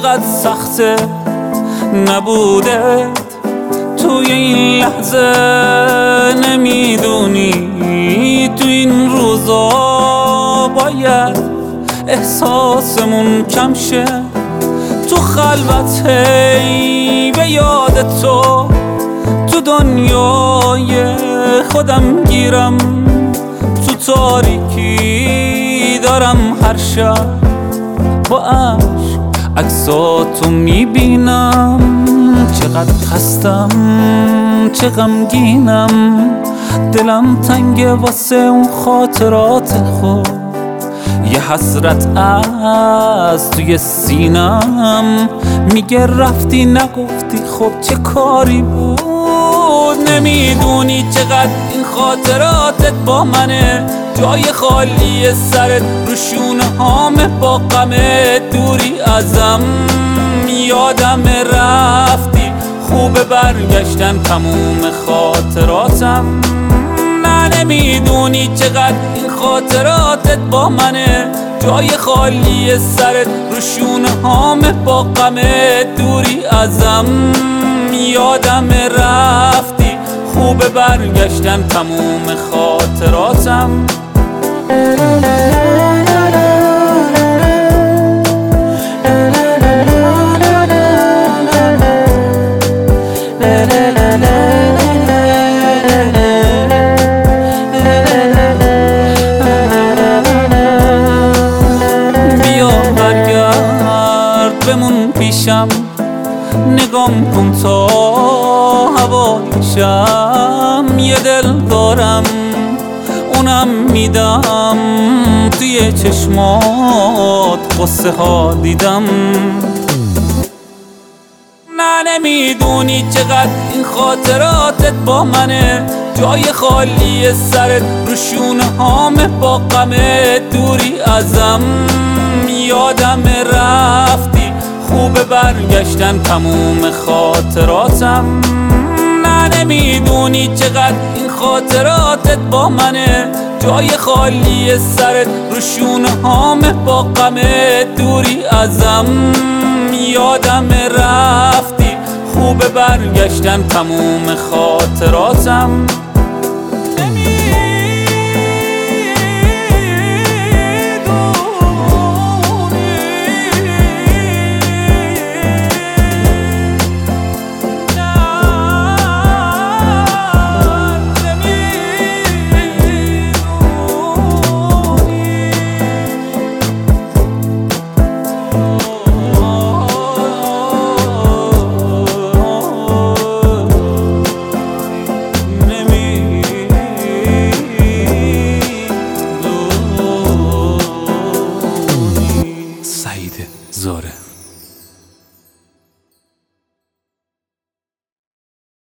چقدر سخته نبوده توی این لحظه. نمیدونی تو این روزا باید احساسمون کم شه. تو خلوت هی به یاد تو دنیای خودم گیرم. تو تاریکی دارم هر شب با عشق عکساتو میبینم. چقدر خستم چه غمگینم، دلم تنگه واسه اون خاطرات خود. یه حسرت از توی سینم میگه رفتی نگفتی خب چه کاری بود. نمیدونی چقدر این خاطراتت با منه، جای خالی سرت رو شونه هامه با غمه. دوری ازم یادم رفتی، خوبه برگشتن تموم خاطراتم. نه نمیدونی چقدر این خاطراتت با منه، جای خالی سرت رو شونه هامه با غمه. دوری ازم یادم رفتی، خوبه برگشتن تموم خاطراتم. بمون پیشم، نگام کن تا هوایشم. یه دل دارم اونم میدم، توی چشمات قصه ها دیدم. نه نمیدونی چقدر این خاطراتت با منه، جای خالی سرت رو شونه هامه با غمه. دوری ازم یادم رفتی، خوبه برگشتن تموم خاطراتم. نه نمیدونی چقدر این خاطراتت با منه، جای خالی سرت رو شونه هامه با غمه. دوری ازم یادم رفتی، خوبه برگشتن تموم خاطراتم.